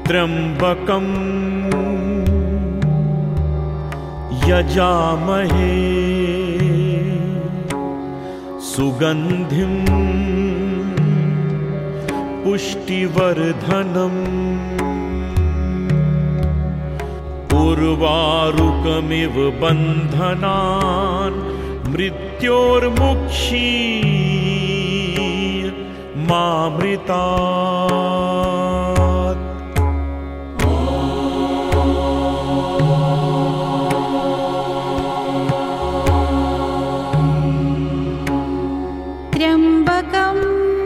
त्र्यम्बकं यजामहे सुगन्धिं पुष्टिवर्धनम् उर्वारुकमिव बन्धनान् मृत्योर्मुक्षीय मामृतात्। त्र्यम्बकं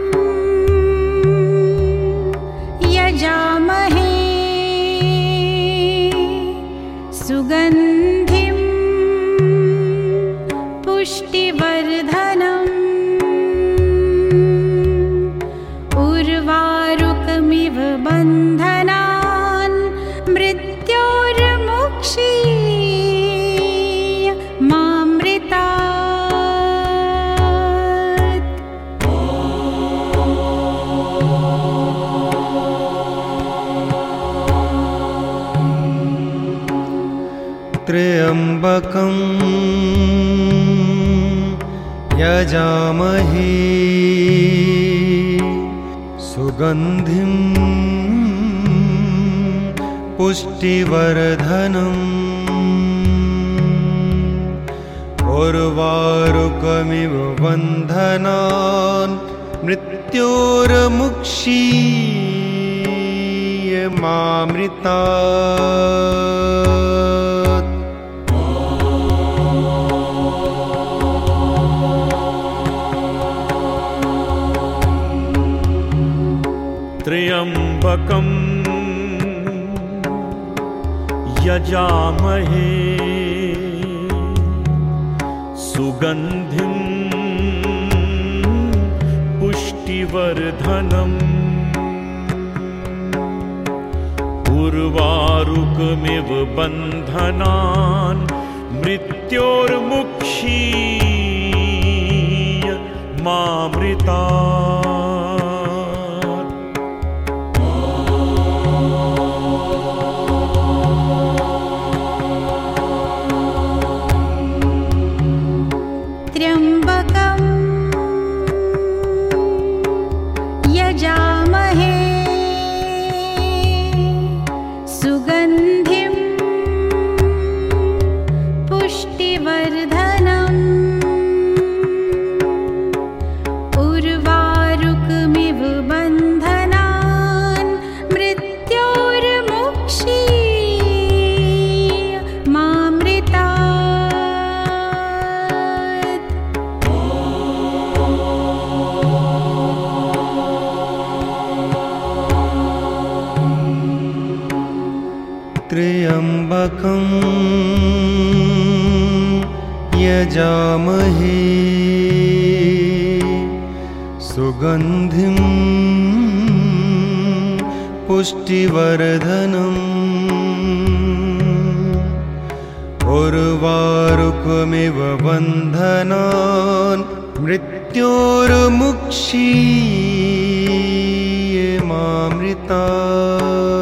यजामहे सुगन्धिं पुष्टिवर्धनम् उर्वारुकमिव बन्धनान् मृत्योर्मुक्षीय मामृतात्। त्र्यम्बकं यजामहे सुगन्धिं पुष्टिवर्धनम् उर्वारुकमिव बन्धनान् मृत्योर्मुक्षीय मामृतात्। त्र्यम्बकं यजामहे सुगन्धिं पुष्टिवर्धनम् उर्वारुकमिव बन्धनान् मृत्योर्मुक्षीय मामृतात्। त्र्यम्बकं यजामहे सुगन्धिं पुष्टिवर्धनम् उर्वारुकमिव बन्धनान् मृत्योर्मुक्षीय मामृतात्। त्र्यम्बकं यजामहे सुगन्धिं पुष्टिवर्धनम् उर्वारुकमिव बन्धनान् मृत्योर्मुक्षीय मामृतात्।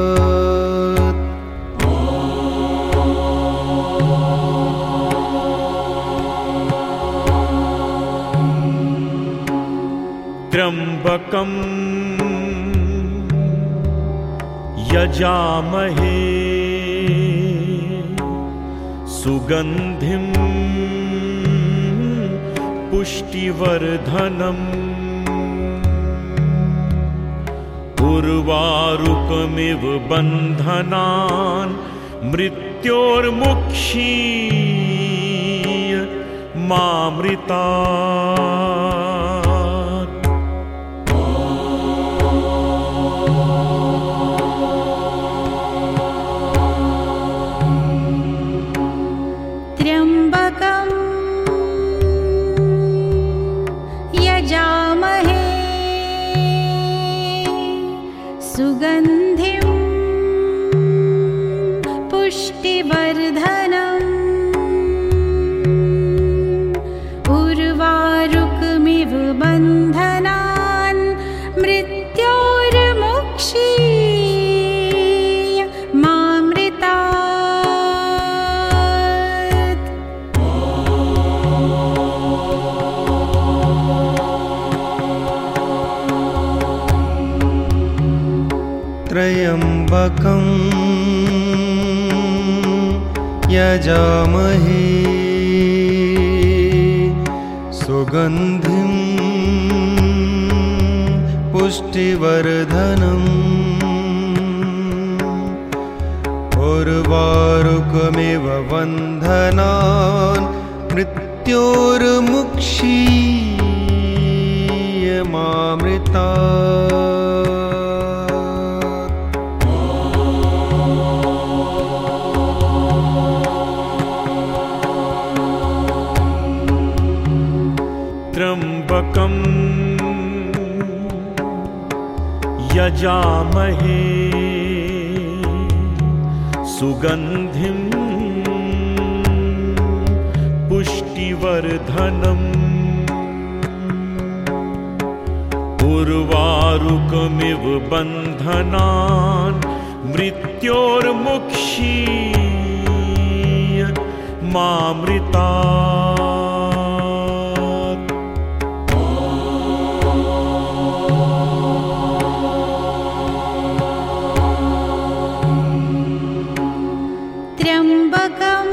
त्र्यम्बकं यजामहे सुगन्धिं पुष्टिवर्धनम् उर्वारुकमिव बन्धनान् मृत्योर्मुक्षीय मामृतात्। त्र्यम्बकं यजामहे सुगन्धिं पुष्टिवर्धनम् उर्वारुकमिव बन्धनान् मृत्योर्मुक्षीय त्र्यम्बकं यजामहे सुगन्धिं पुष्टिवर्धनम् उर्वारुकमिव बन्धनान् मृत्योर्मुक्षीयमामृतात्। त्र्यम्बकं यजामहे सुगन्धिं पुष्टिवर्धनम् उर्वारुकमिव बन्धनान् मृत्योर्मुक्षीयमामृतात्। त्र्यम्बकं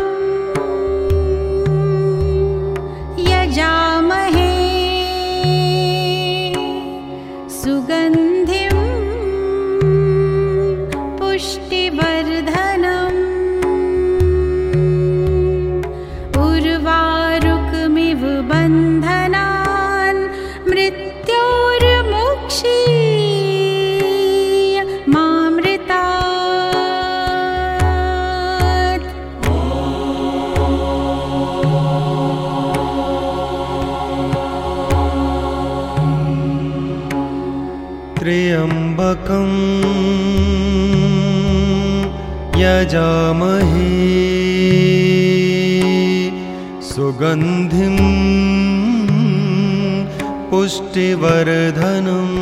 यजामहे सुगन्धिं पुष्टिवर्धनम् उर्वारुकमिव बन्धनान् मृत्योर्मुक्षीयमामृतात्। त्र्यम्बकं यजामहे सुगन्धिं पुष्टिवर्धनम्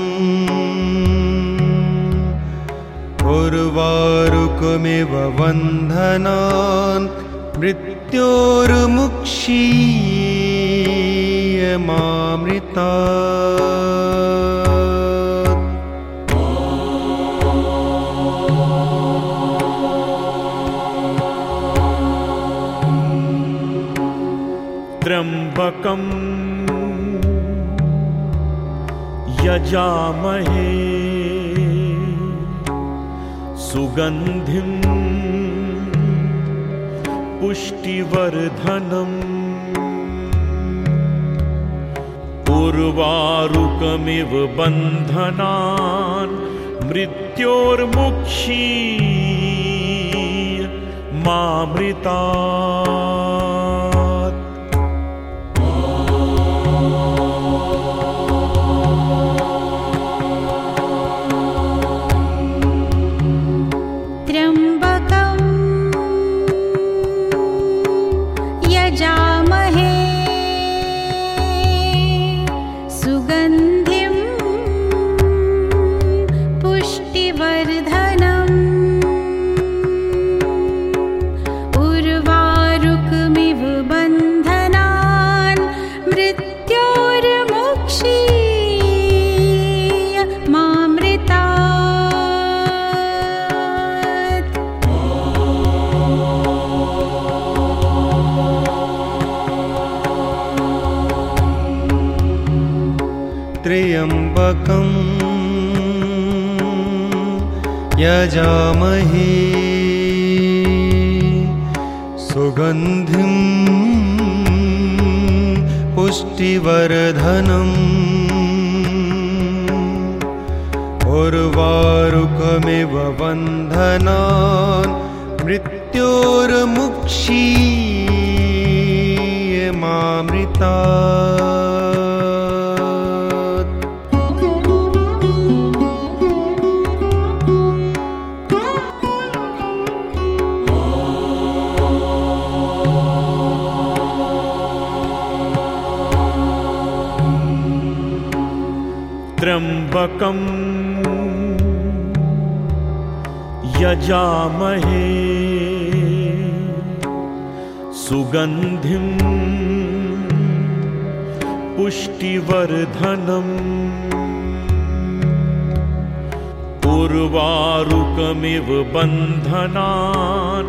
उर्वारुकमिव बन्धनान् मृत्योर्मुक्षीयमामृतात्। त्र्यम्बकं यजामहे सुगन्धिं पुष्टिवर्धनम् उर्वारुकमिव बन्धनान् मृत्योर्मुक्षीयमामृतात्। त्र्यम्बकं यजामहे सुगन्धिं पुष्टिवर्धनम् उर्वारुकमिव बन्धनान् मृत्योर्मुक्षीयमामृतात्। त्र्यम्बकं यजामहे सुगन्धिं पुष्टिवर्धनम् उर्वारुकमिव बन्धनान् मृत्योर्मुक्षीयमामृतात्। त्र्यम्बकं यजामहे सुगन्धिं पुष्टिवर्धनम् उर्वारुकमिव बन्धनान्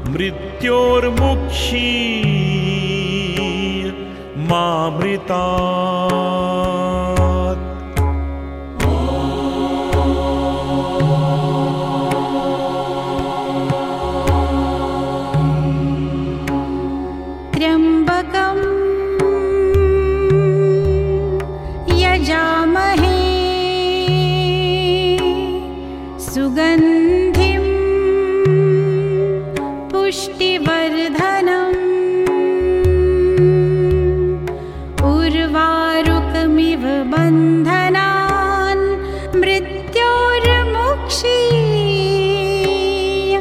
मृत्योर्मुक्षीय मामृतात्। त्र्यम्बकं यजामहे सुगन्धिं पुष्टिवर्धनम् उर्वारुकमिव बन्धनान् मृत्योर्मुक्षीय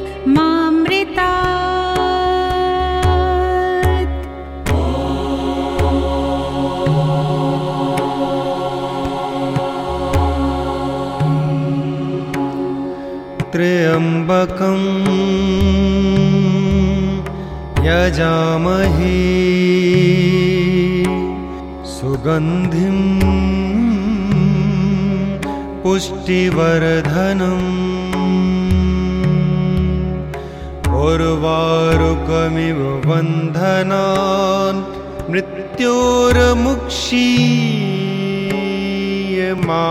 मामृतात्। त्र्यम्बकं यजामहे सुगन्धिं पुष्टिवर्धनम् उर्वारुकमिव बन्धनान् मृत्योर्मुक्षीय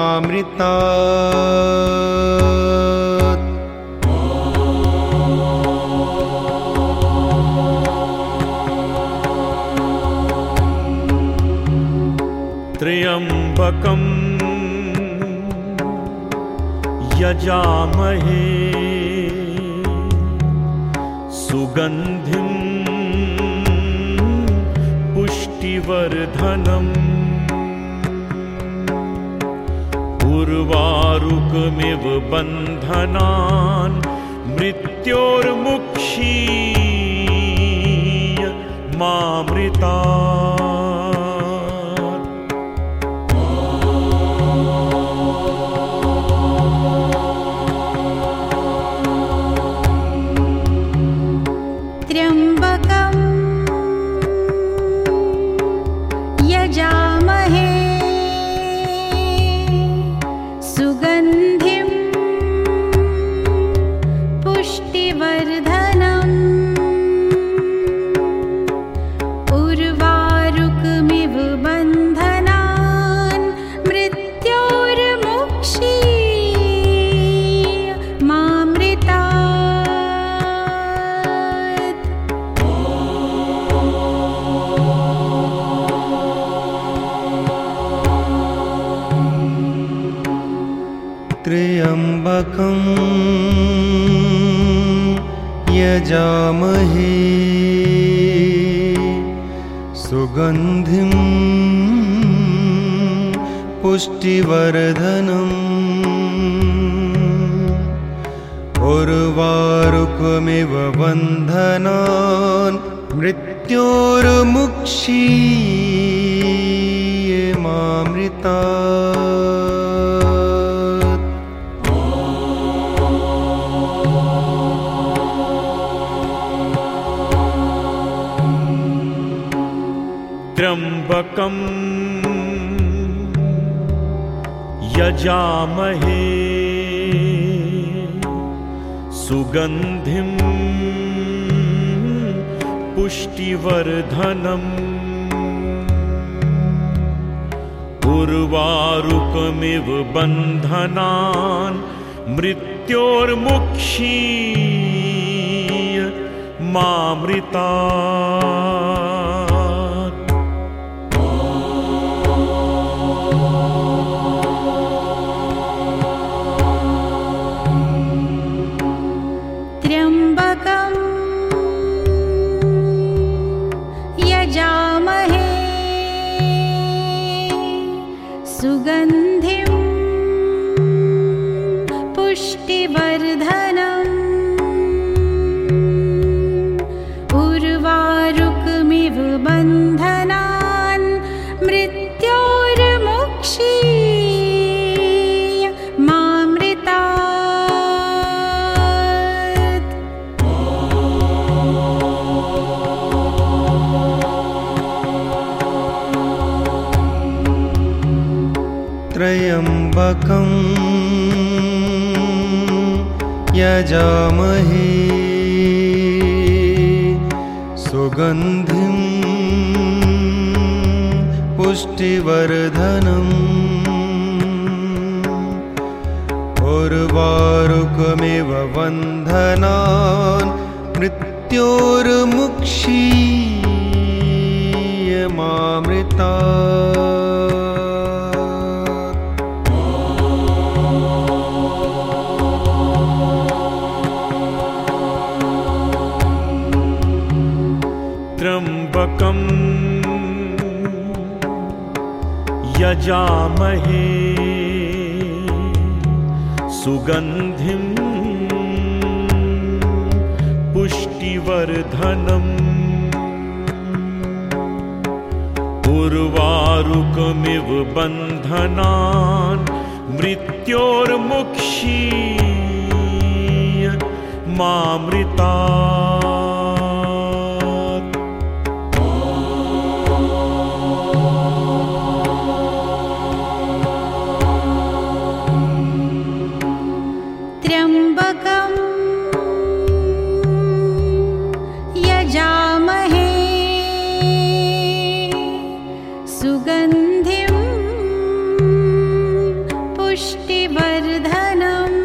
मामृतात्। त्र्यम्बकं यजामहे सुगन्धिं पुष्टिवर्धनम् उर्वारुकमिव बन्धनान् मृत्योर्मुक्षीय मामृतात्। त्र्यम्बकं यजामहे सुगन्धिं पुष्टिवर्धनम् उर्वारुकमिव बन्धनान् मृत्योर्मुक्षीय मामृतात्। त्र्यम्बकं यजामहे सुगन्धिं पुष्टिवर्धनम् उर्वारुकमिव बन्धनान् मृत्योर्मुक्षीय मामृतात्। त्र्यम्बकं यजामहे सुगन्धिं पुष्टिवर्धनम् उर्वारुकमिव बन्धनान् मृत्योर्मुक्षीय मामृतात्। त्र्यम्बकं यजामहे सुगन्धिं पुष्टिवर्धनम् उर्वारुकमिव बन्धनान् मृत्योर्मुक्षीय मामृतात्। त्र्यम्बकं यजामहे सुगन्धिं पुष्टिवर्धनम् उर्वारुकमिव बन्धनान् मृत्योर्मुक्षीयमामृतात्। त्र्यम्बकं यजामहे सुगन्धिं पुष्टिवर्धनम् उर्वारुकमिव बन्धनान् मृत्योर्मुक्षीयमामृतात्। त्र्यम्बकं यजामहे सुगन्धिं पुष्टिवर्धनम्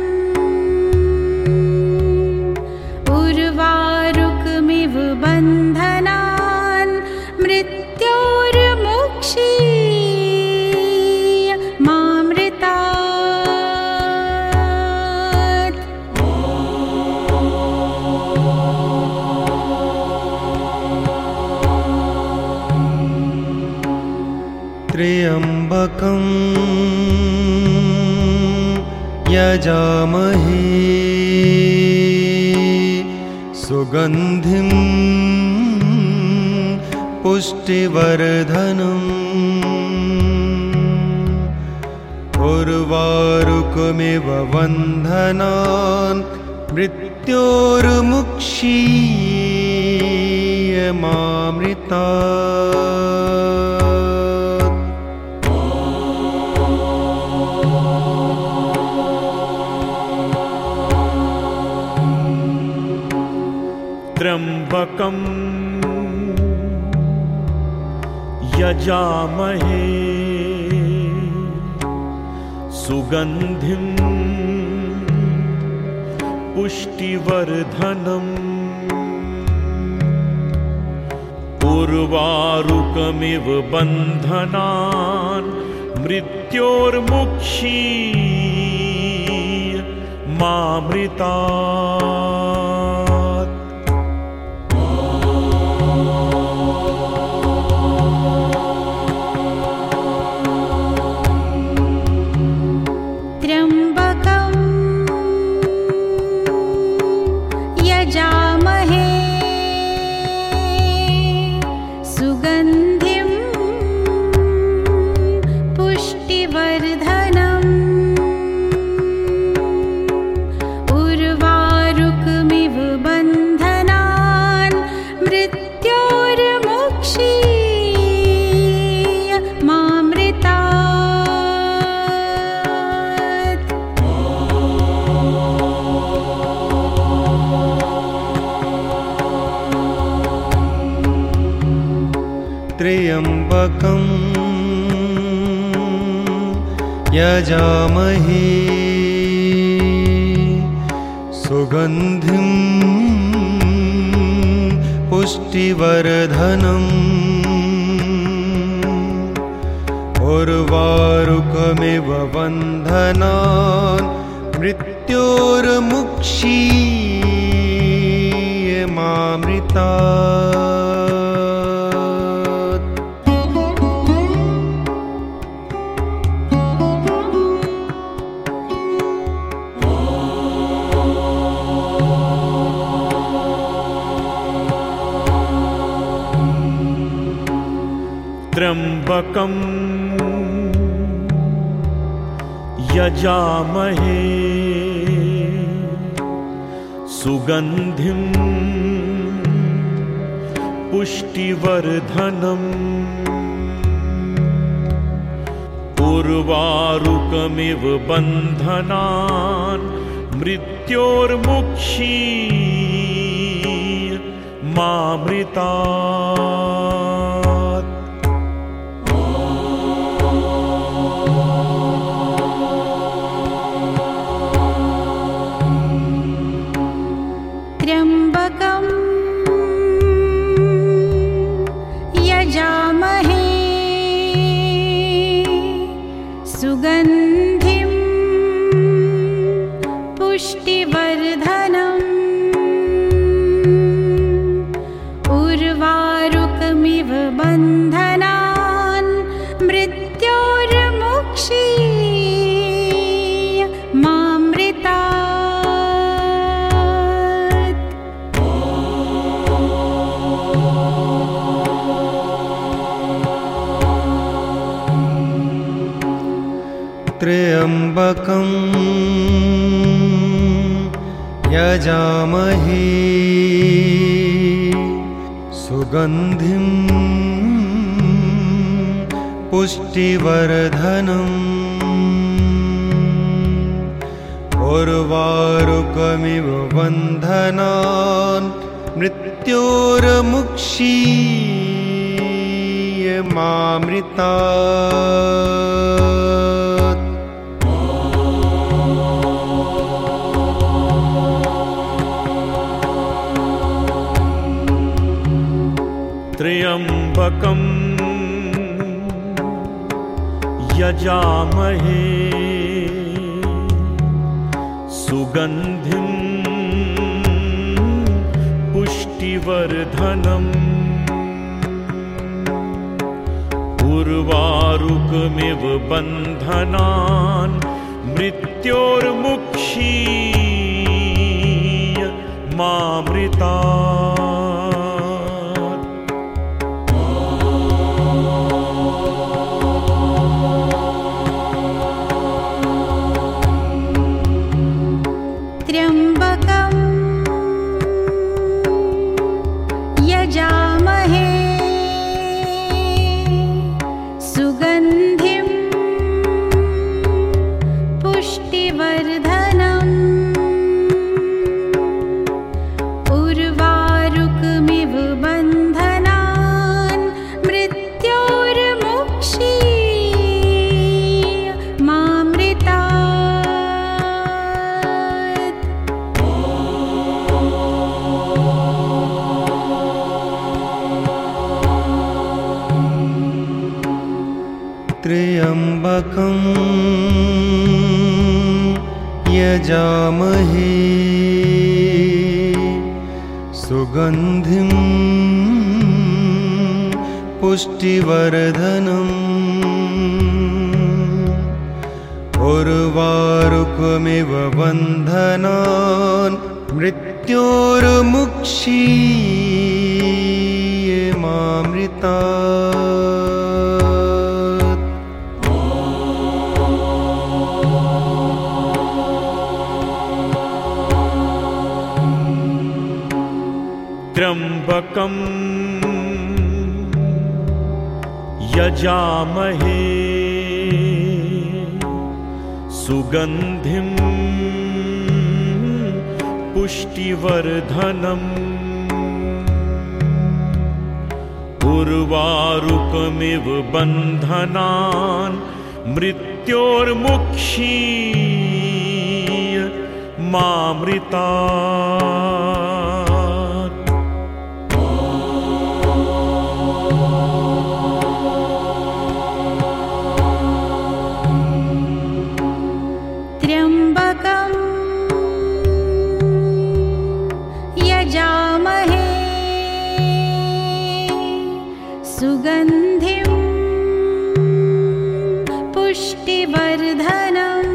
उर्वारुकमिव बन्धनान् मृत्योर्मुक्षीयमामृतात्। त्र्यम्बकं यजामहे सुगन्धिं पुष्टिवर्धनम् उर्वारुकमिव बन्धनान् मृत्योर्मुक्षीयमामृतात्। त्र्यम्बकं यजामहे सुगन्धिं पुष्टिवर्धनम् उर्वारुकमिव बन्धनान् मृत्योर्मुक्षीयमामृतात्। त्र्यम्बकं यजामहे सुगन्धिं पुष्टिवर्धनम् उर्वारुकमिव बन्धनान् मृत्योर्मुक्षीयमामृतात्। त्र्यम्बकं यजामहे सुगन्धिं पुष्टिवर्धनम् उर्वारुकमिव बन्धनान् मृत्योर्मुक्षीयमामृतात्। त्र्यम्बकं यजामहे सुगन्धिं पुष्टिवर्धनम् उर्वारुकमिव बन्धनान् मृत्योर्मुक्षीय मामृतात्। त्र्यम्बकं यजामहे सुगन्धिं पुष्टिवर्धनम् उर्वारुकमिव बन्धनान् मृत्योर्मुक्षीय मामृतात्। त्र्यम्बकं यजामहे सुगन्धिं पुष्टिवर्धनम् उर्वारुकमिव बन्धनान् मृत्योर्मुक्षीय मामृतात्। त्र्यम्बकं यजामहे सुगन्धिं पुष्टिवर्धनम् उर्वारुकमिव बन्धनान् मृत्योर्मुक्षीय मामृतात्। त्र्यम्बकं यजामहे सुगन्धिं पुष्टिवर्धनम् उर्वारुकमिव बन्धनान् मृत्योर्मुक्षीय मामृतात्। त्र्यम्बकं यजामहे सुगन्धिं पुष्टिवर्धनम् उर्वारुकमिव बन्धनान् मृत्योर्मुक्षीय मामृतात्। त्र्यम्बकं यजामहे सुगन्धिं पुष्टिवर्धनम् उर्वारुकमिव बन्धनान् मृत्योर्मुक्षीय मामृतात्। त्र्यम्बकं यजामहे सुगन्धिं पुष्टिवर्धनम्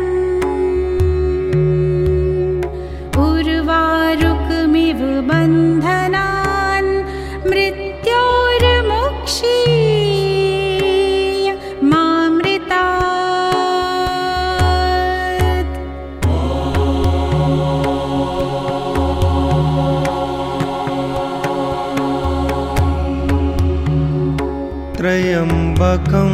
उर्वारुकमिव बन्धनान् मृत्योर्मुक्षीय मामृतात्। त्र्यम्बकं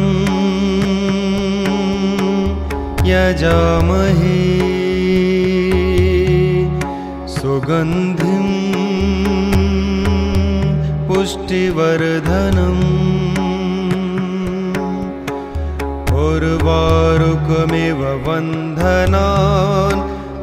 यजामहे सुगन्धिं पुष्टिवर्धनम् उर्वारुकमिव बन्धनान्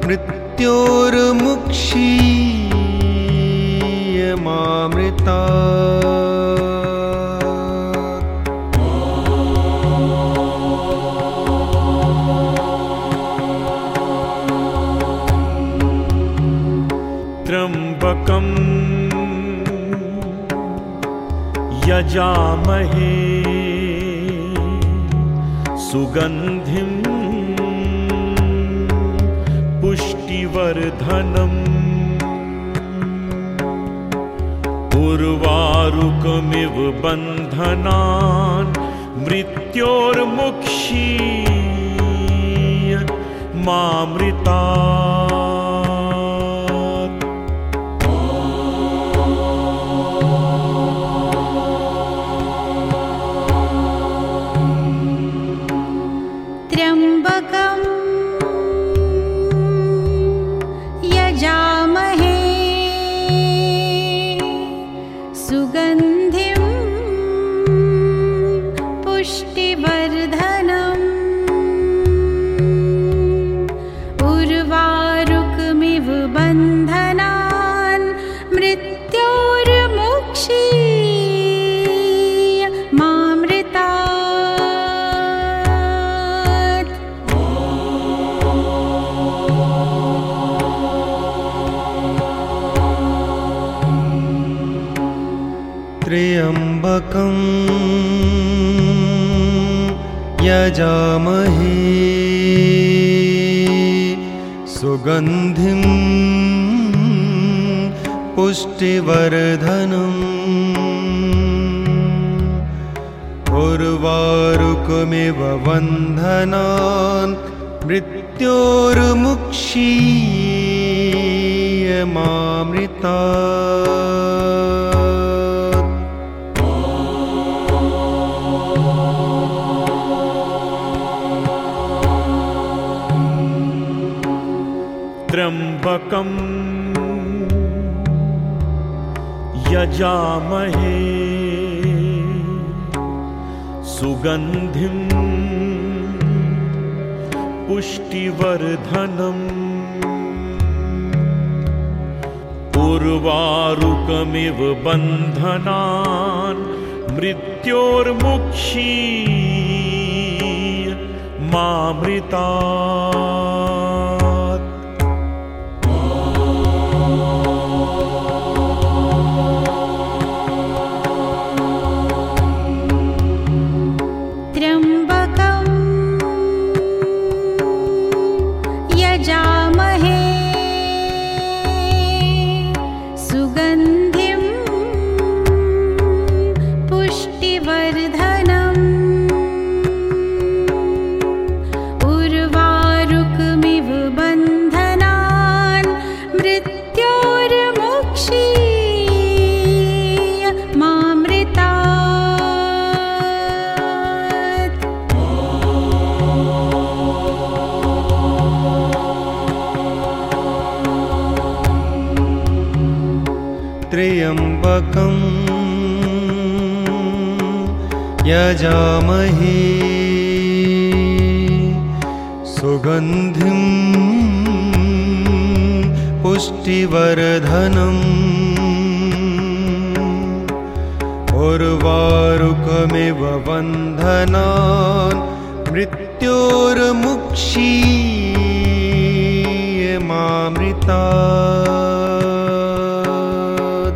मृत्योर्मुक्षीयमामृतात्। त्र्यम्बकं यजामहे सुगन्धिं पुष्टिवर्धनम् उर्वारुकमिव बन्धनान् मृत्योर्मुक्षीयमामृतात्। त्र्यम्बकं यजामहे सुगन्धिं पुष्टिवर्धनम् उर्वारुकमिव बन्धनान् मृत्योर्मुक्षीयमामृतात्। त्र्यम्बकं यजामहे सुगन्धिं पुष्टिवर्धनम् उर्वारुकमिव बन्धनान् मृत्योर्मुक्षीयमामृतात्। त्र्यम्बकं यजामहे सुगन्धिं पुष्टिवर्धनम् उर्वारुकमिव बन्धनान् मृत्योर्मुक्षीयमामृतात्। त्र्यम्बकं यजामहे सुगन्धिं पुष्टिवर्धनम् उर्वारुकमिव बन्धनान् मृत्योर्मुक्षीयमामृतात्। त्र्यम्बकं यजामहे सुगन्धिं पुष्टिवर्धनम् उर्वारुकमिव बन्धनान् मृत्योर्मुक्षीयमामृतात्।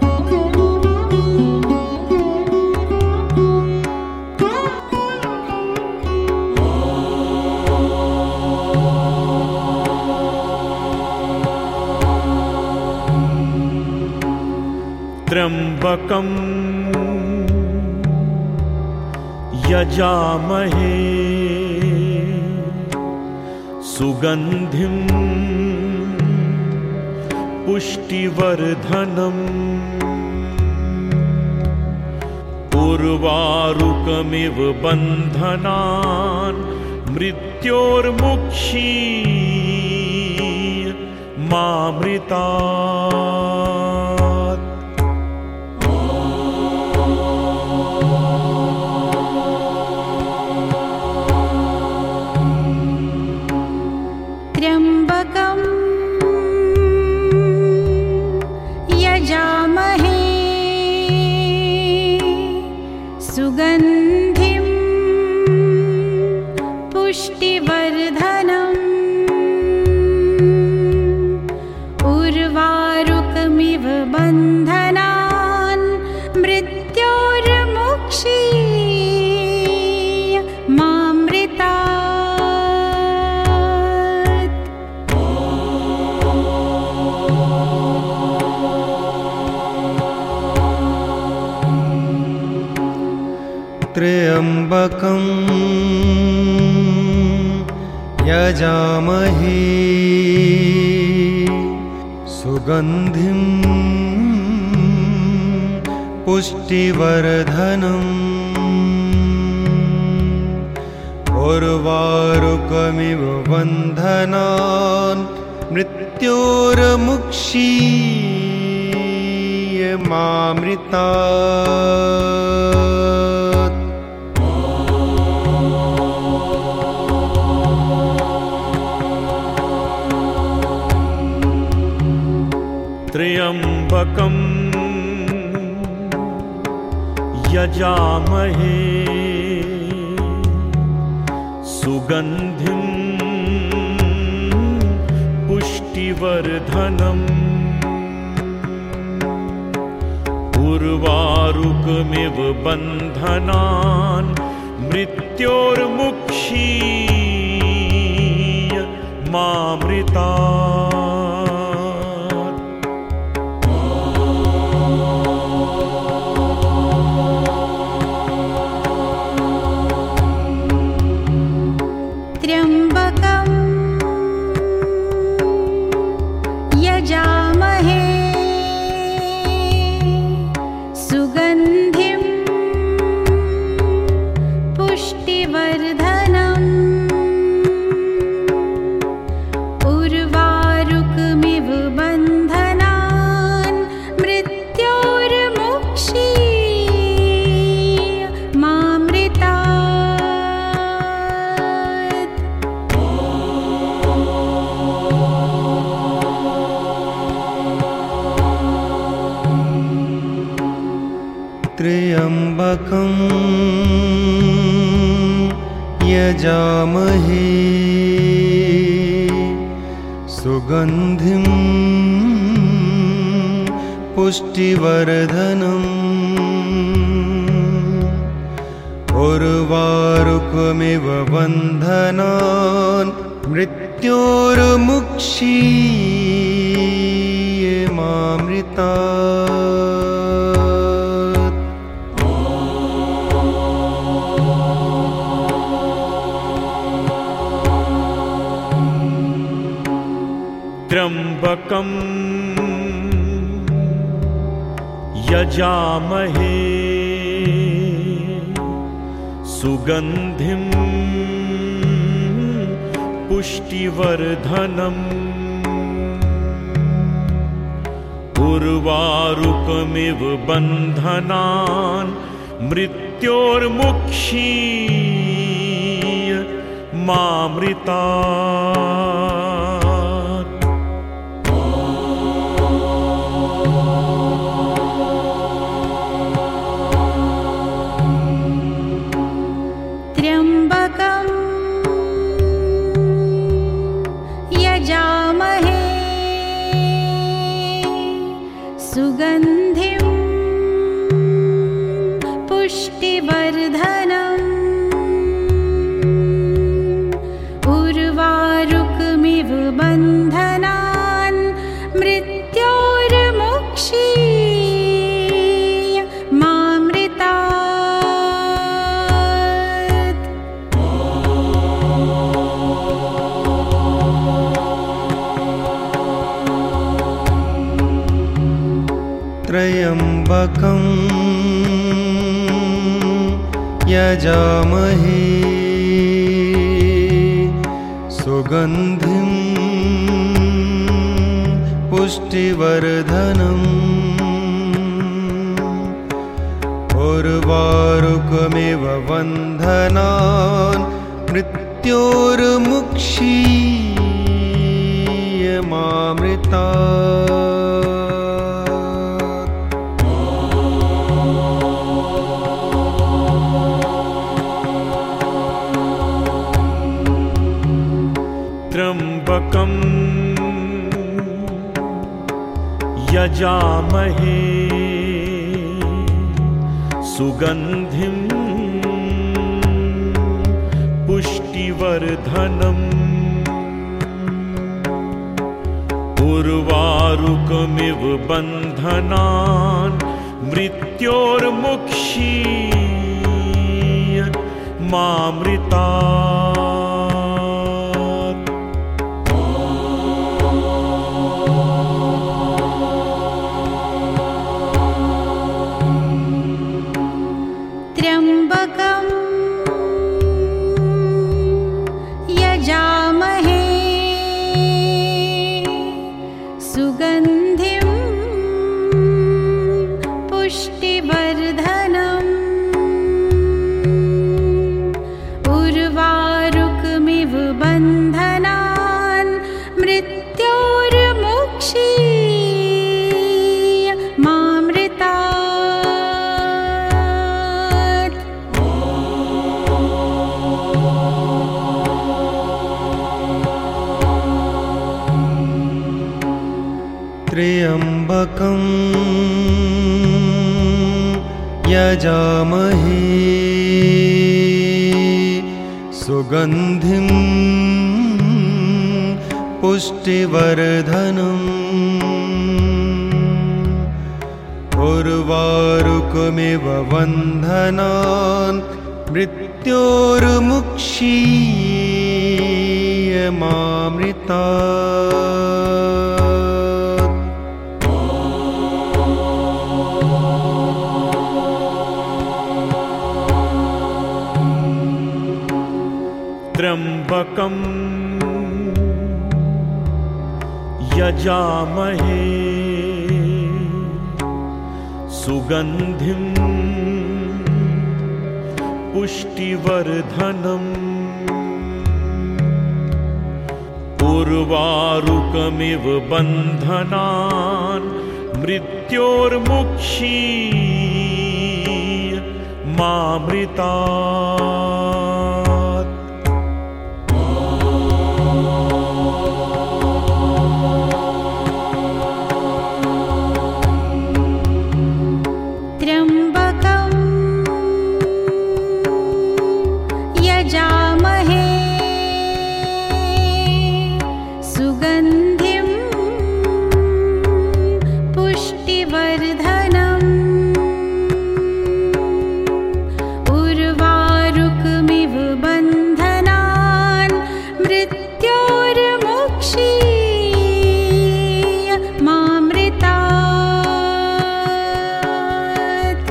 त्र्यम्बकं यजामहे सुगन्धिं पुष्टिवर्धनम् उर्वारुकमिव बन्धनान् मृत्योर्मुक्षीयमामृतात्। मामृतात्। त्र्यम्बकं यजामहे सुगन्धिं पुष्टिवर्धनम् उर्वारुकमिव बन्धनान् मृत्योर्मुक्षीय मामृतात्। त्र्यम्बकं यजामहे सुगन्धिं पुष्टिवर्धनम् उर्वारुकमिव बन्धनान् मृत्योर्मुक्षीय मामृतात्। त्र्यम्बकं यजामहे सुगन्धिं पुष्टिवर्धनम् उर्वारुकमिव बन्धनान् मृत्योर्मुक्षीय मामृतात्। त्र्यम्बकं यजामहे सुगन्धिं पुष्टिवर्धनम् उर्वारुकमिव बन्धनान् मृत्योर्मुक्षीय मामृतात्। त्र्यम्बकं यजामहे सुगन्धिं पुष्टिवर्धनम् उर्वारुकमिव बन्धनान् मृत्योर्मुक्षीय मामृतात्। त्र्यम्बकं यजामहे सुगन्धिं पुष्टिवर्धनम् उर्वारुकमिव बन्धनान् मृत्योर्मुक्षीय मामृतात्। त्र्यम्बकं यजामहे सुगन्धिं पुष्टिवर्धनम् उर्वारुकमिव बन्धनान् मृत्योर्मुक्षीय मामृतात्। त्र्यम्बकं यजामहे सुगन्धिं पुष्टिवर्धनम् उर्वारुकमिव बन्धनान् मृत्योर्मुक्षीयमामृतात्। त्र्यम्बकं यजामहे सुगन्धिं पुष्टिवर्धनम् उर्वारुकमिव बन्धनान् मृत्योर्मुक्षीयमामृतात्। त्र्यम्बकं यजामहे सुगन्धिं पुष्टिवर्धनम् उर्वारुकमिव बन्धनान् मृत्योर्मुक्षीयमामृतात्। त्र्यम्बकं यजामहे सुगन्धिं पुष्टिवर्धनम् उर्वारुकमिव बन्धनान् मृत्योर्मुक्षीयमामृतात्। त्र्यम्बकं यजामहे सुगन्धिं पुष्टिवर्धनम् उर्वारुकमिव बन्धनान् मृत्योर्मुक्षीयमामृतात्। त्र्यम्बकं यजामहे सुगन्धिं पुष्टिवर्धनम् उर्वारुकमिव बन्धनान् मृत्योर्मुक्षीयमामृतात्।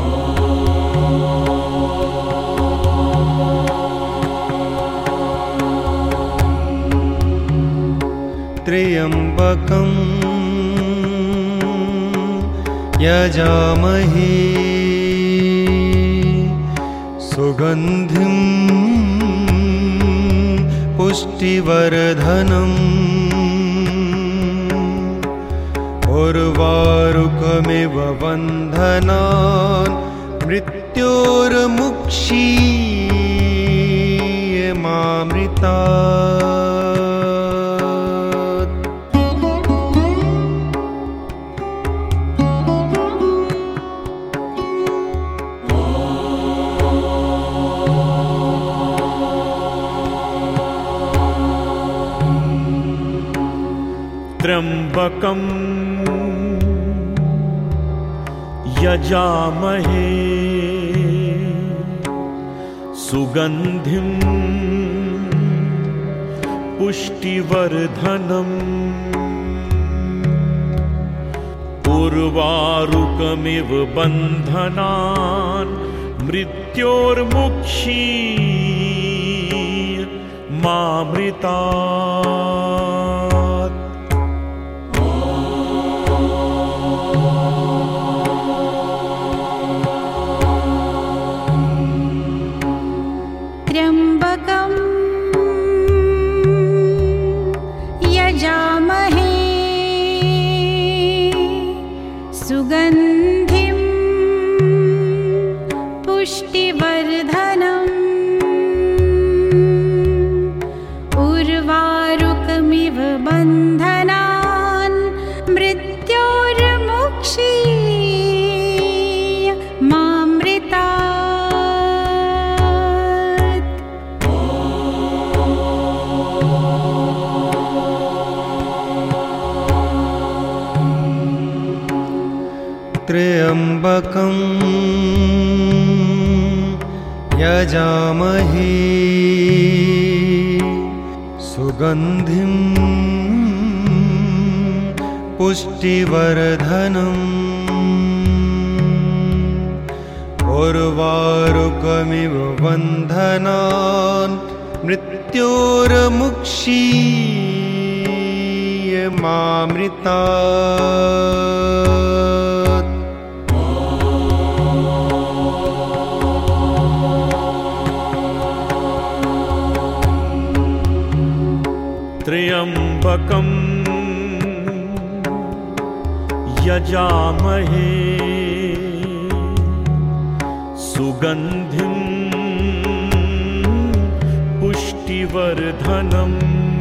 त्र्यम्बकं यजामहे सुगन्धिं पुष्टिवर्धनम् उर्वारुकमिव बन्धनान् मृत्योर्मुक्षीयमामृतात्। त्र्यम्बकं यजामहे सुगन्धिं पुष्टिवर्धनम् उर्वारुकमिव बन्धनान् मृत्योर्मुक्षीयमामृतात्। सुगन्धिं पुष्टिवर्धनम् उर्वारुकमिव बन्धनान् मृत्योर्मुक्षीय मामृतात्। त्र्यम्बकं यजामहे सुगन्धिं पुष्टिवर्धनम् उर्वारुकमिव बन्धनान् मृत्योर्मुक्षीय मामृतात्। त्र्यम्बकं यजामहे सुगन्धिं पुष्टिवर्धनम्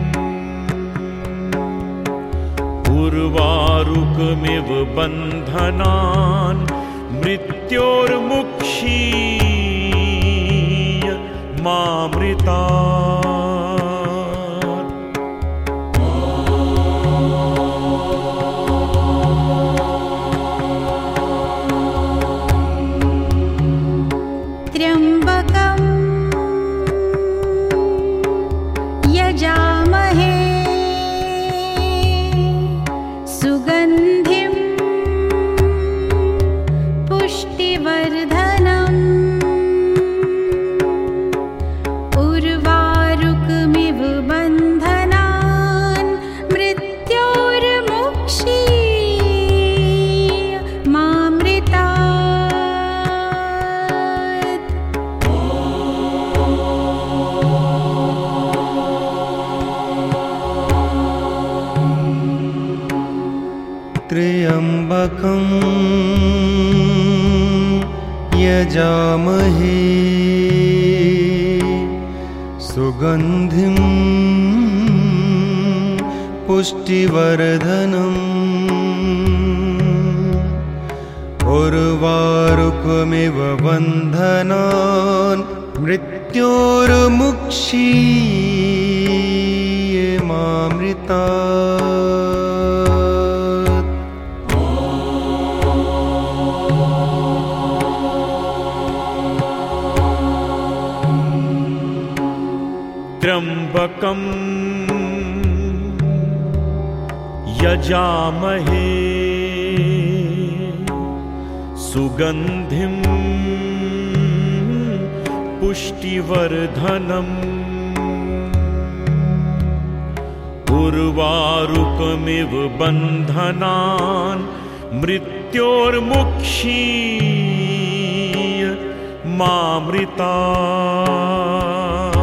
उर्वारुकमिव बन्धनान् मृत्योर्मुक्षीय मामृतात्। त्र्यम्बकं यजामहे सुगन्धिं पुष्टिवर्धनम् उर्वारुकमिव बन्धनान् मृत्योर्मुक्षीय मामृतात्। त्र्यम्बकं यजामहे सुगन्धिं पुष्टिवर्धनम् उर्वारुकमिव बन्धनान् मृत्योर्मुक्षीय मामृतात्। त्र्यम्बकं यजामहे सुगन्धिं पुष्टिवर्धनम् उर्वारुकमिव बन्धनान् मृत्योर्मुक्षीय मामृतात्।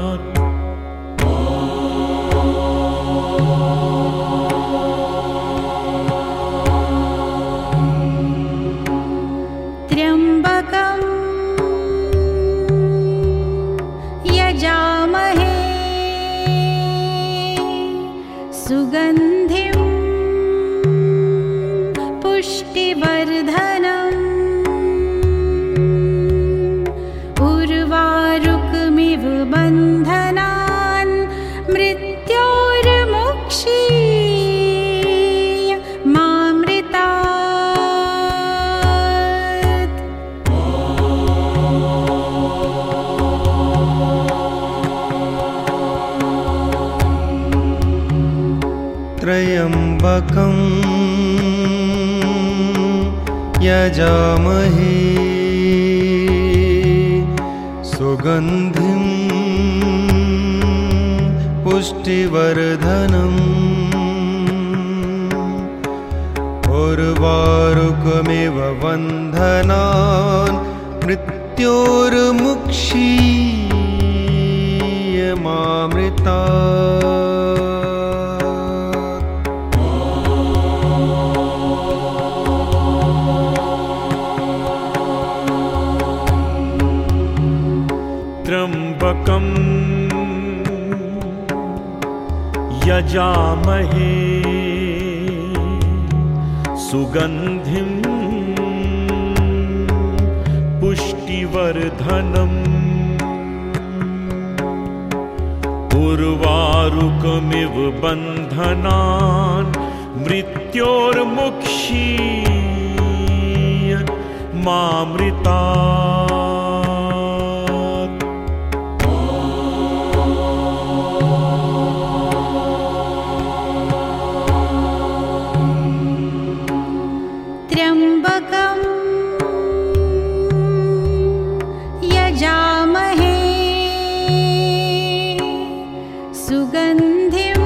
त्र्यम्बकं यजामहे सुगन्धिं पुष्टिवर्धनम् उर्वारुकमिव बन्धनान् मृत्योर्मुक्षीय मामृतात्। त्र्यम्बकं यजामहे सुगन्धिं पुष्टिवर्धनम् उर्वारुकमिव बन्धनान् मृत्योर्मुक्षीय मामृतात्। त्र्यम्बकं यजामहे सुगन्धिं पुष्टिवर्धनम् उर्वारुकमिव बन्धनान् मृत्योर्मुक्षीय मामृतात्। त्र्यम्बकं यजामहे सुगन्धिं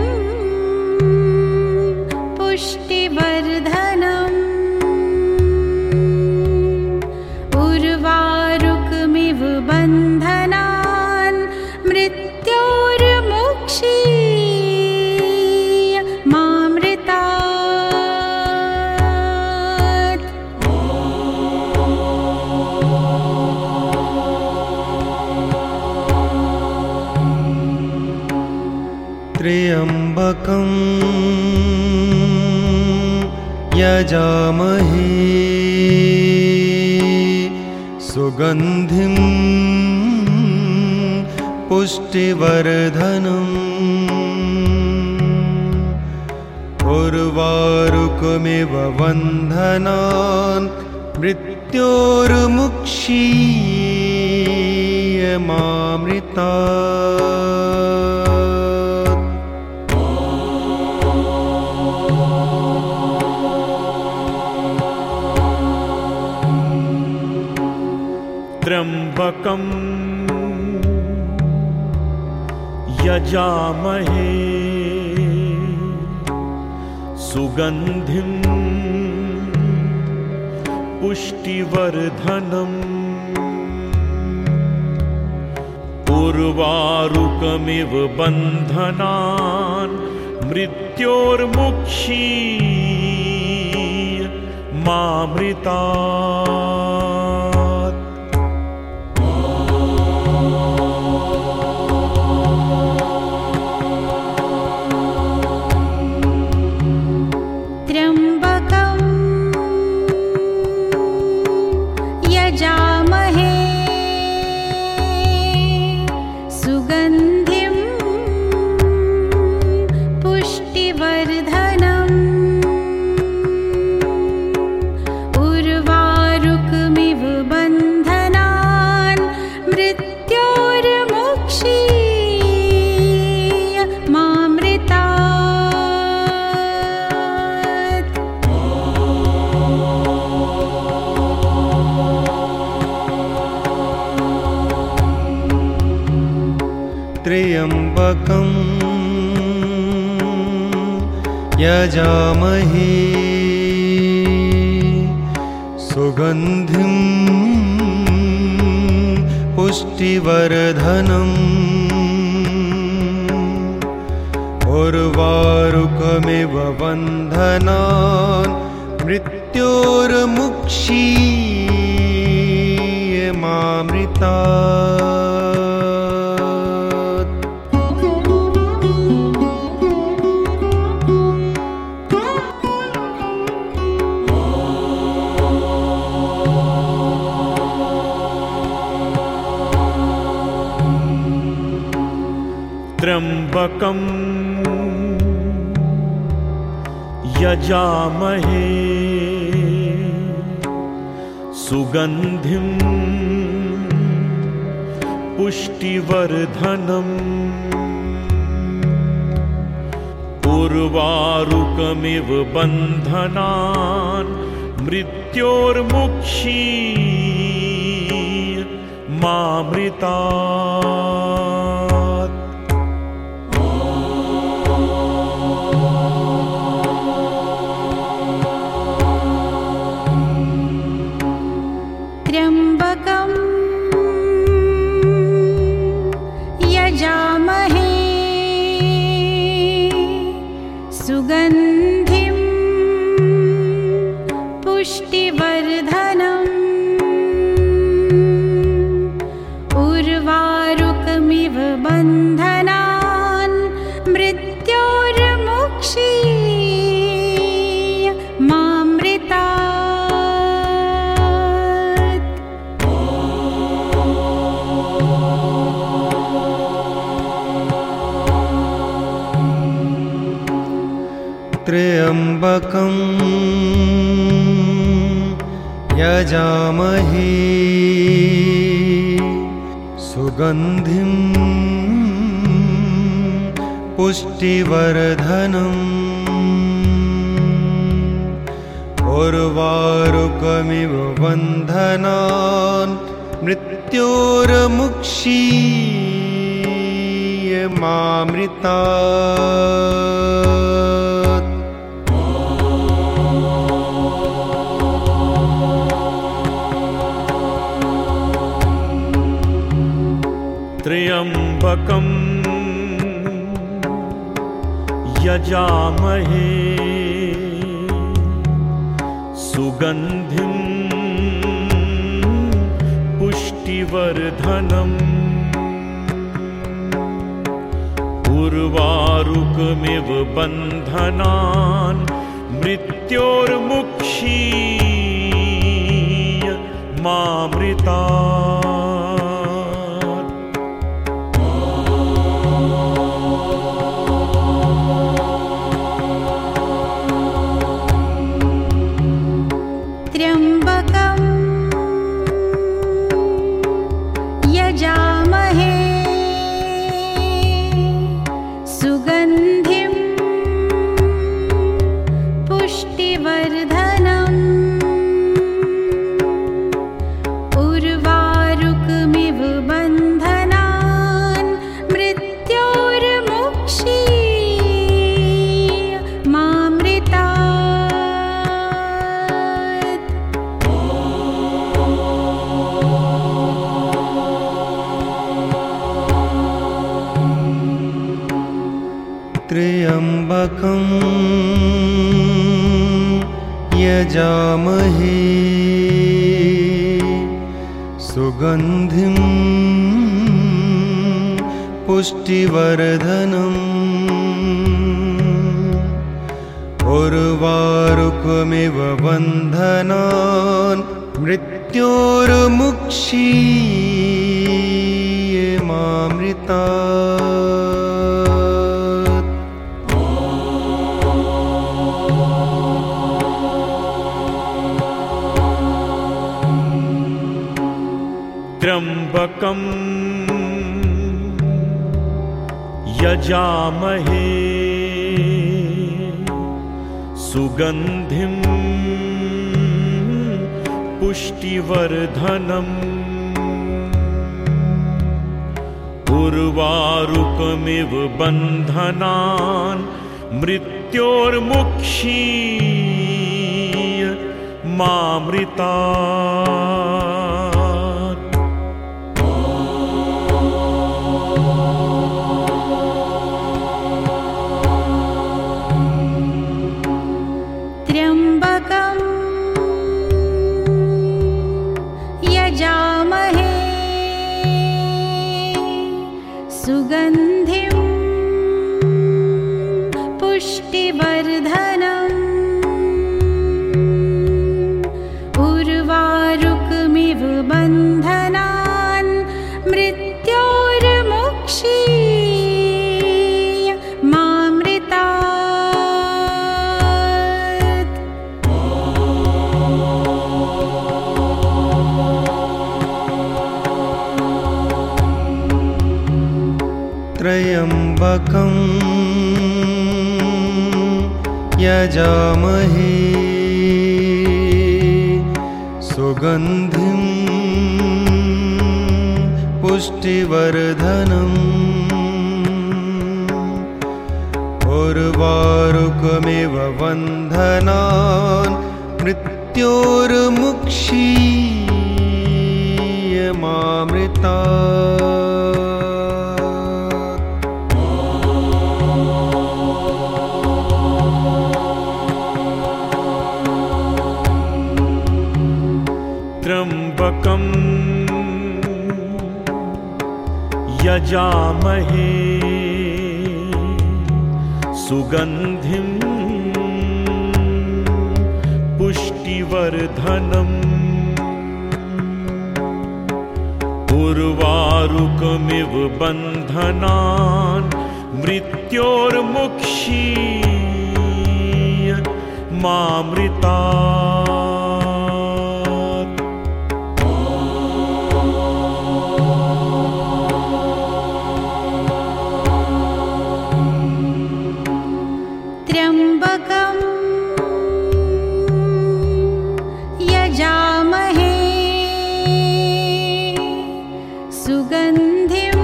पुष्टिवर्धनम् उर्वारुकमिव बन्धनान् मृत्योर्मुक्षीय मामृतात्। त्र्यम्बकं यजामहे सुगन्धिं पुष्टिवर्धनम् उर्वारुकमिव बन्धनान् मृत्योर्मुक्षीय मामृतात्। त्र्यम्बकं यजामहे सुगन्धिं पुष्टिवर्धनम् उर्वारुकमिव बन्धनान् मृत्योर्मुक्षीय मामृतात्। त्र्यम्बकं यजामहे सुगन्धिं पुष्टिवर्धनम् उर्वारुकमिव बन्धनान् मृत्योर्मुक्षीय मामृतात्। त्र्यम्बकं यजामहे सुगन्धिं पुष्टिवर्धनम् उर्वारुकमिव बन्धनान् मृत्योर्मुक्षीय मामृतात्। त्र्यम्बकं यजामहे सुगन्धिं पुष्टिवर्धनम् उर्वारुकमिव बन्धनान् मृत्योर्मुक्षीय मामृतात्। त्र्यम्बकं यजामहे सुगन्धिं पुष्टिवर्धनम् उर्वारुकमिव त्र्यम्बकं यजामहे सुगन्धिं पुष्टिवर्धनम् उर्वारुकमिव बन्धनान् मृत्योर्मुक्षीयमामृतात्। त्र्यम्बकं यजामहे सुगन्धिं पुष्टिवर्धनम् उर्वारुकमिव बन्धनान् मृत्योर्मुक्षीयमामृतात्। त्र्यम्बकं यजामहे सुगन्धिं पुष्टिवर्धनम् उर्वारुकमिव बन्धनान् मृत्योर्मुक्षीयमामृतात्। त्र्यम्बकं यजामहे सुगन्धिं पुष्टिवर्धनम् उर्वारुकमिव बन्धनान् मृत्योर्मुक्षीयमामृतात्। त्र्यम्बकं यजामहे सुगन्धिं पुष्टिवर्धनम् उर्वारुकमिव बन्धनान् मृत्योर्मुक्षीयमामृतात्। त्र्यम्बकं यजामहे सुगन्धिं पुष्टिवर्धनम् उर्वारुकमिव बन्धनान् मृत्योर्मुक्षीयमामृतात्। त्र्यम्बकं यजामहे सुगन्धिं पुष्टिवर्धनम् उर्वारुकमिव बन्धनान् मृत्योर्मुक्षीयमामृतात्। त्र्यम्बकं यजामहे सुगन्धिं पुष्टिवर्धनम् उर्वारुकमिव बन्धनान् मृत्योर्मुक्षीयमामृतात्। मामृतात्। त्र्यम्बकं यजामहे सुगन्धिं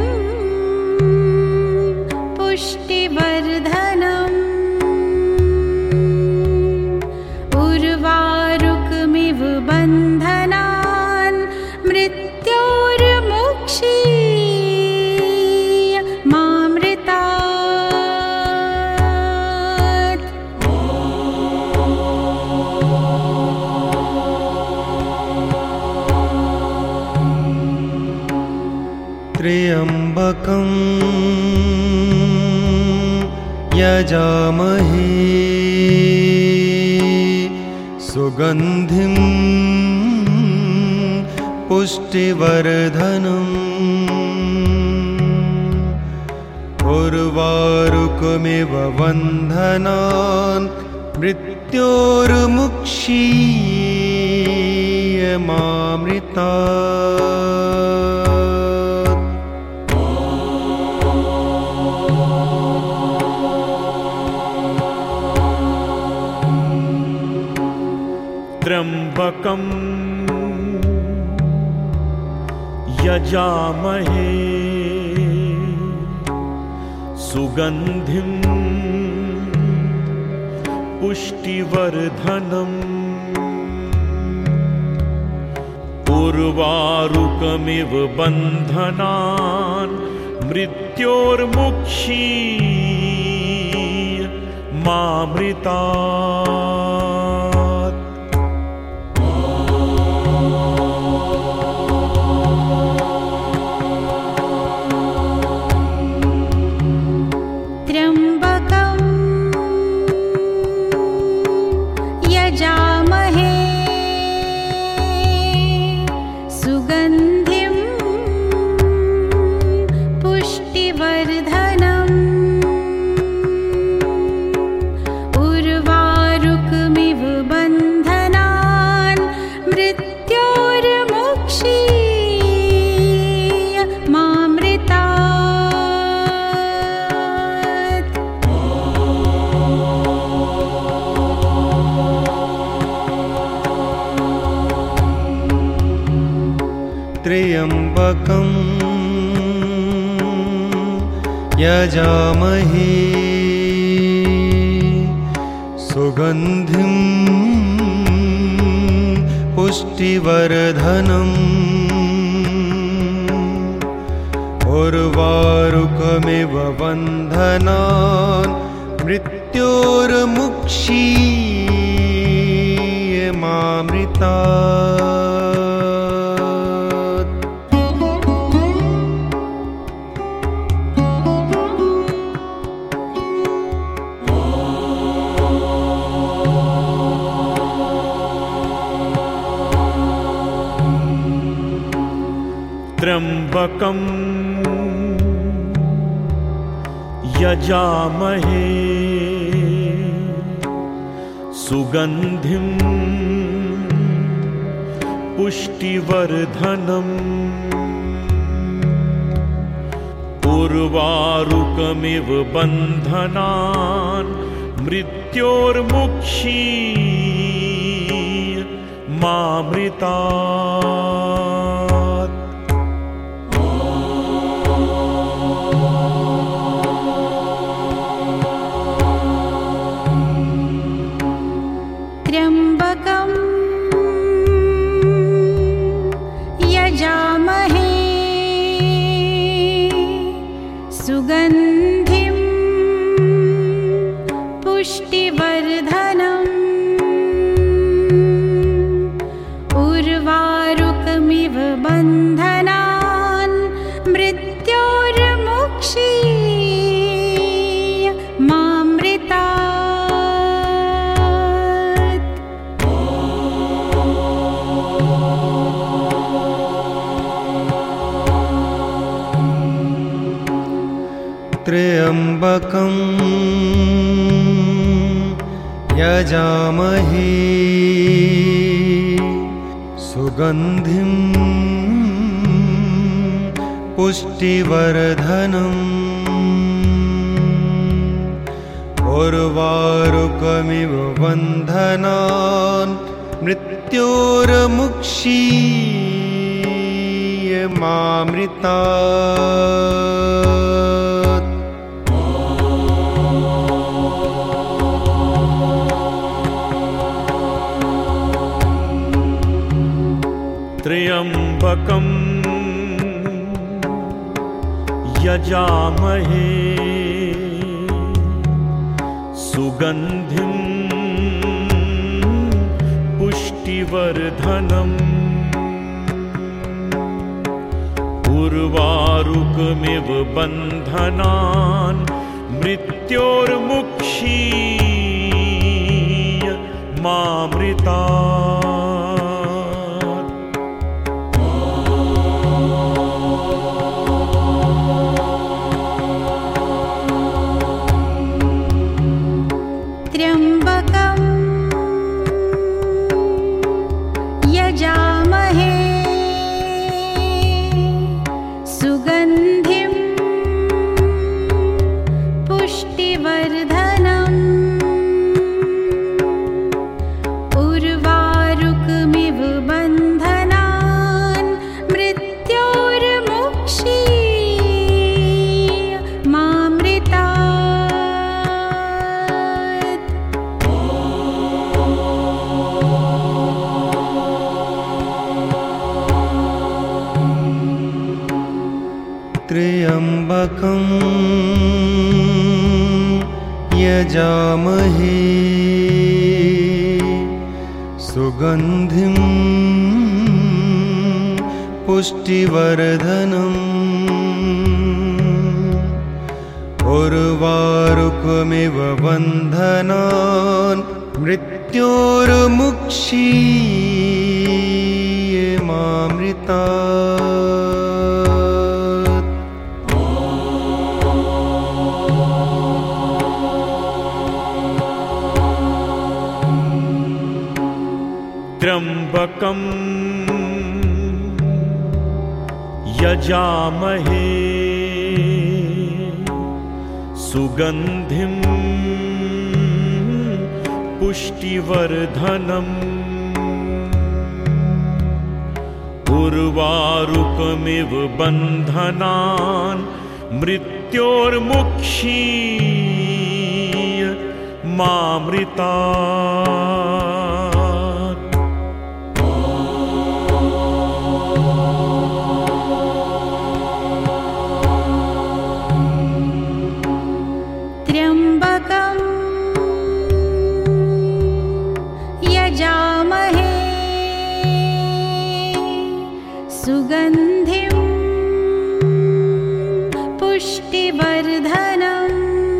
पुष्टिवर्धनम् उर्वारुकमिव बन्धनान् मृत्योर्मुक्षीय मामृतात्। त्र्यम्बकं यजामहे सुगन्धिं पुष्टिवर्धनम् उर्वारुकमिव बन्धनान् मृत्योर्मुक्षीय मामृतात्। त्र्यम्बकं यजामहे सुगन्धिं पुष्टिवर्धनम् उर्वारुकमिव बन्धनान् मृत्योर्मुक्षीय मामृतात्। त्र्यम्बकं यजामहे सुगन्धिं पुष्टिवर्धनम् उर्वारुकमिव बन्धनान् मृत्योर्मुक्षीय मामृतात्। त्र्यम्बकं यजामहे सुगन्धिं पुष्टिवर्धनम् उर्वारुकमिव बन्धनान् मृत्योर्मुक्षीय मामृतात्। त्र्यम्बकं यजामहे सुगन्धिं पुष्टिवर्धनम् उर्वारुकमिव बन्धनान् मृत्योर्मुक्षीय मामृतात्। त्र्यम्बकं यजामहे सुगन्धिं पुष्टिवर्धनम् उर्वारुकमिव बन्धनान् मृत्योर्मुक्षीय मामृतात्। त्र्यम्बकं यजामहे यजामहे सुगन्धिं पुष्टिवर्धनम् उर्वारुकमिव बन्धनान् मृत्योर्मुक्षीयमामृतात्। त्र्यम्बकं यजामहे सुगन्धिं पुष्टिवर्धनम् उर्वारुकमिव बन्धनान् मृत्योर्मुक्षीयमामृतात्। त्र्यम्बकं यजामहे सुगन्धिं पुष्टिवर्धनम् उर्वारुकमिव बन्धनान् मृत्योर्मुक्षीयमामृतात्। त्र्यम्बकं यजामहे सुगन्धिं पुष्टिवर्धनम् उर्वारुकमिव बन्धनान् मृत्योर्मुक्षीयमामृतात्। त्र्यम्बकं यजामहे सुगन्धिं पुष्टिवर्धनम् उर्वारुकमिव बन्धनान् मृत्योर्मुक्षीयमामृतात्। त्र्यम्बकं यजामहे सुगन्धिं पुष्टिवर्धनम्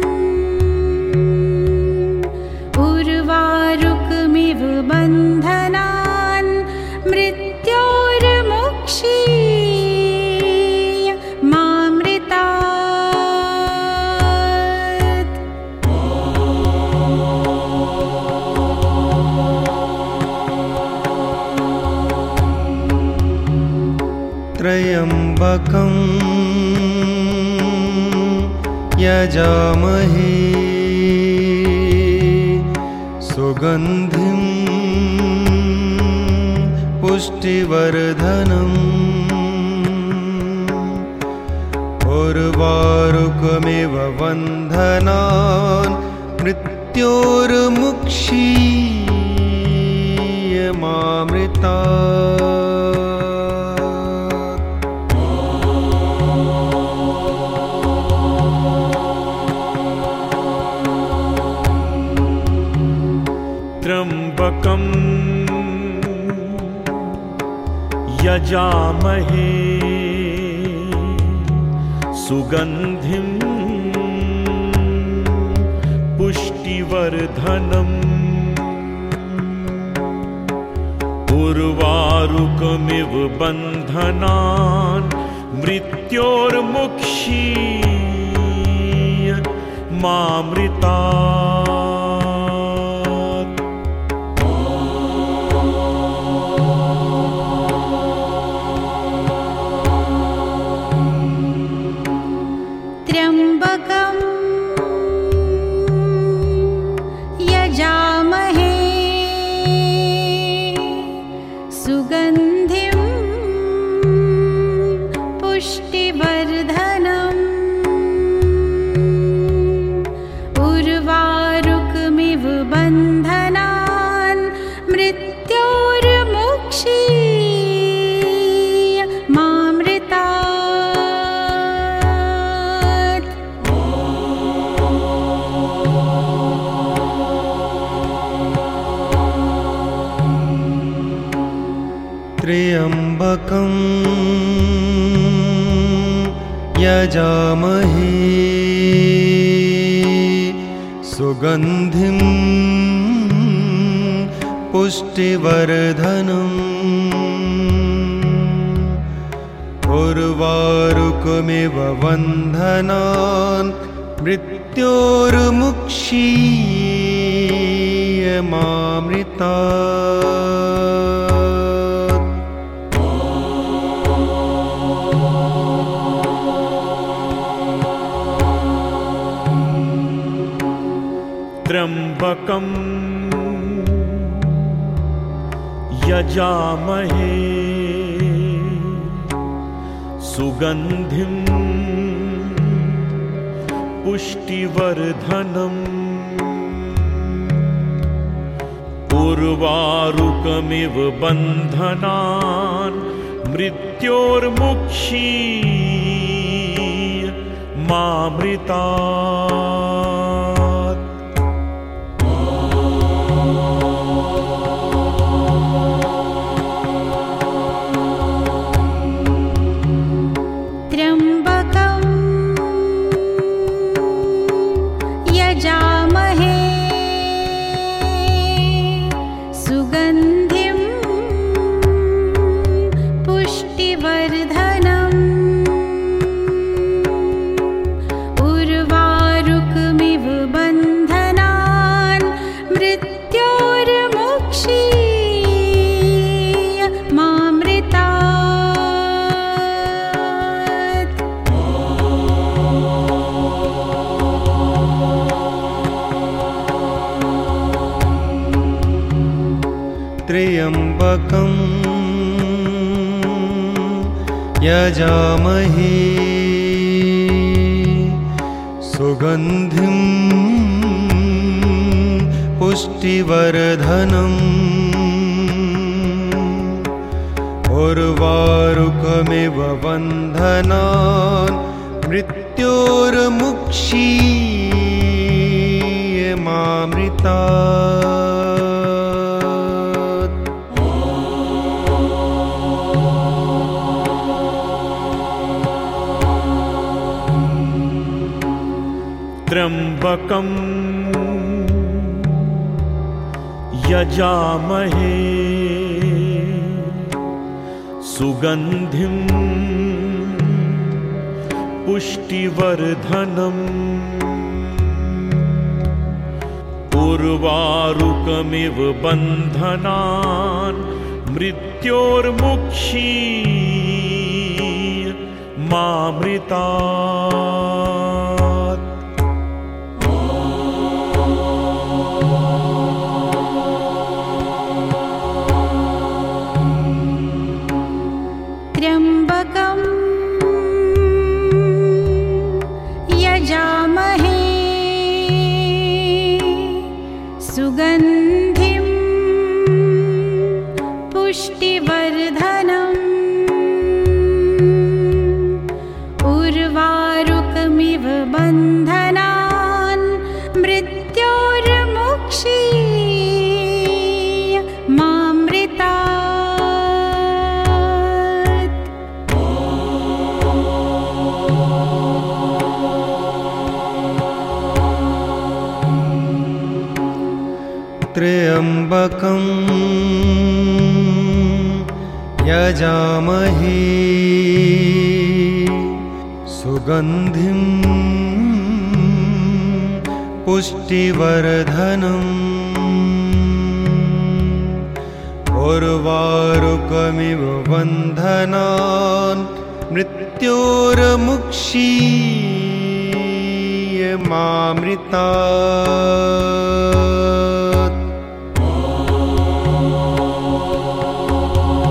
उर्वारुकमिव बन्धनान् मृत्योर्मुक्षीयमामृतात्। त्र्यम्बकं यजामहे सुगन्धिं पुष्टिवर्धनम् उर्वारुकमिव बन्धनान् मृत्योर्मुक्षीयमामृतात्। त्र्यम्बकं यजामहे सुगन्धिं पुष्टिवर्धनम् उर्वारुकमिव बन्धनान् मृत्योर्मुक्षीयमामृतात्। सुगन्धिं पुष्टिवर्धनम् उर्वारुकमिव बन्धनान् मृत्योर्मुक्षीय मामृतात्। त्र्यम्बकं यजामहे सुगन्धिं पुष्टिवर्धनम् उर्वारुकमिव बन्धनान् मृत्योर्मुक्षीय मामृतात्। त्र्यम्बकं यजामहे सुगन्धिं पुष्टिवर्धनम् उर्वारुकमिव बन्धनान् मृत्योर्मुक्षीय मामृतात्। त्र्यम्बकं यजामहे सुगन्धिं पुष्टिवर्धनम् उर्वारुकमिव बन्धनान् मृत्योर्मुक्षीय मामृतात्। त्र्यम्बकं यजामहे सुगन्धिं पुष्टिवर्धनम् उर्वारुकमिव बन्धनान् मृत्योर्मुक्षीय मामृतात्। त्र्यम्बकं यजामहे सुगन्धिं पुष्टिवर्धनम् उर्वारुकमिव बन्धनान् मृत्योर्मुक्षीय मामृतात्। त्र्यम्बकं यजामहे सुगन्धिं पुष्टिवर्धनम् उर्वारुकमिव बन्धनान् मृत्योर्मुक्षीय मामृतात्। त्र्यम्बकं यजामहे सुगन्धिं पुष्टिवर्धनम् उर्वारुकमिव बन्धनान् मृत्योर्मुक्षीय मामृतात्।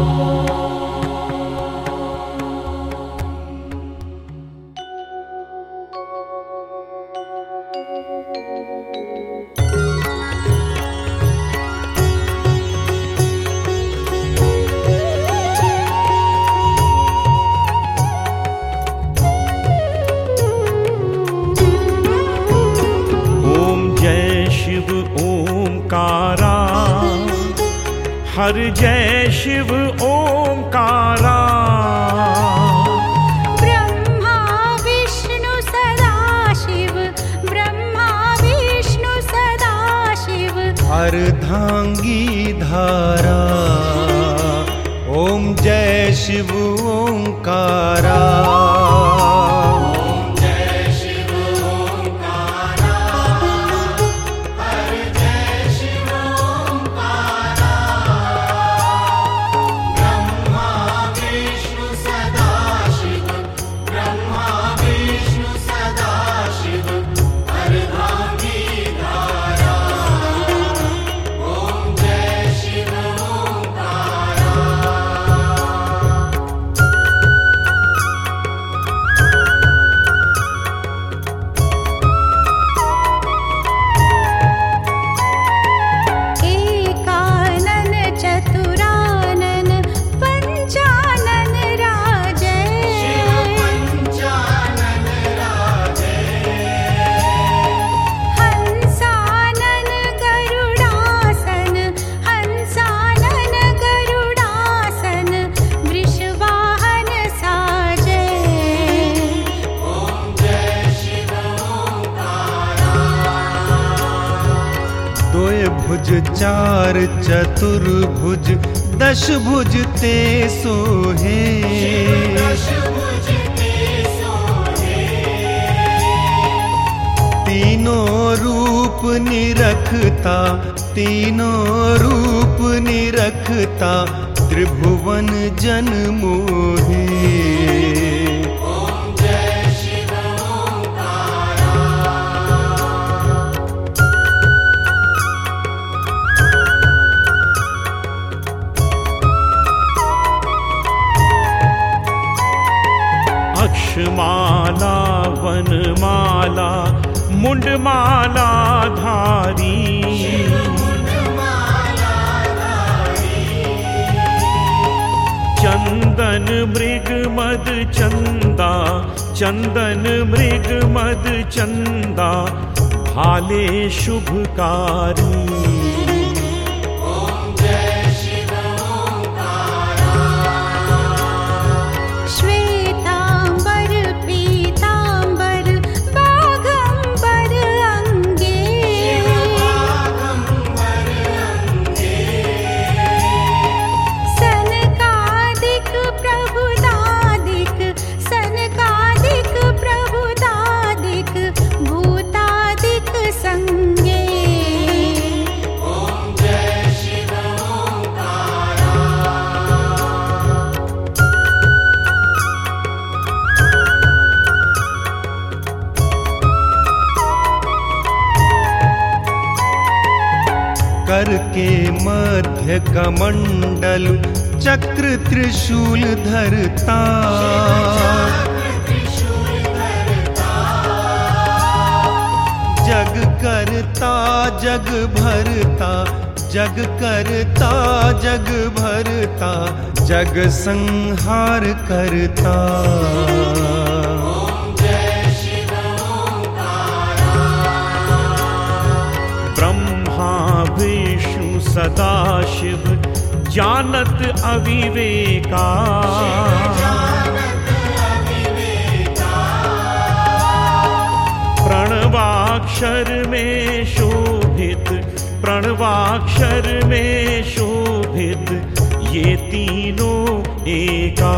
हर जय शिव ओंकारा। ब्रह्मा विष्णु सदाशिव, ब्रह्मा विष्णु सदाशिव। अर्धांगी धारा ओम जय शिव ओंकारा। चार चतुर्भुज दश भुज ते सोहे। तीनों रूप निरखता, तीनों रूप निरखता, त्रिभुवन जन मोहे। माला वनमाला मुंडमाला धारी। चंदन मृग मद चंदा, चंदन मृग मद चंदा, भाले शुभकारी। करके मध्य कमंडल चक्र त्रिशूल धरता। जग करता जग भरता, जग करता जग भरता, जग संहार करता। विष्णु सदाशिव जानत अविवेका। प्रणवाक्षर में शोभित, प्रणवाक्षर में शोभित, ये तीनों एका।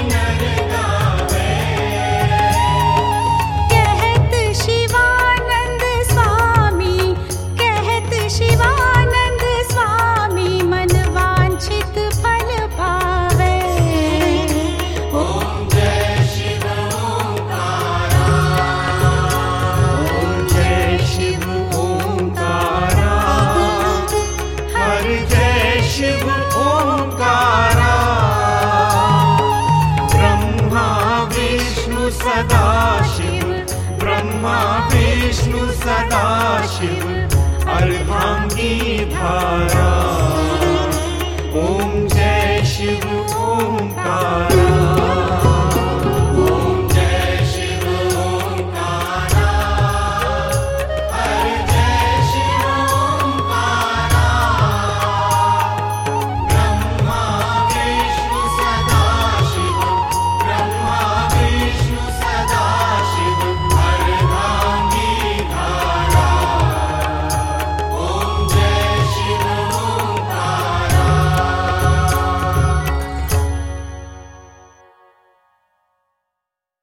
कहत शिवानंद सदाशिव ब्रह्मा विष्णु सदाशिव अर्धांगी धारा। ओम जय शिव ओंकार।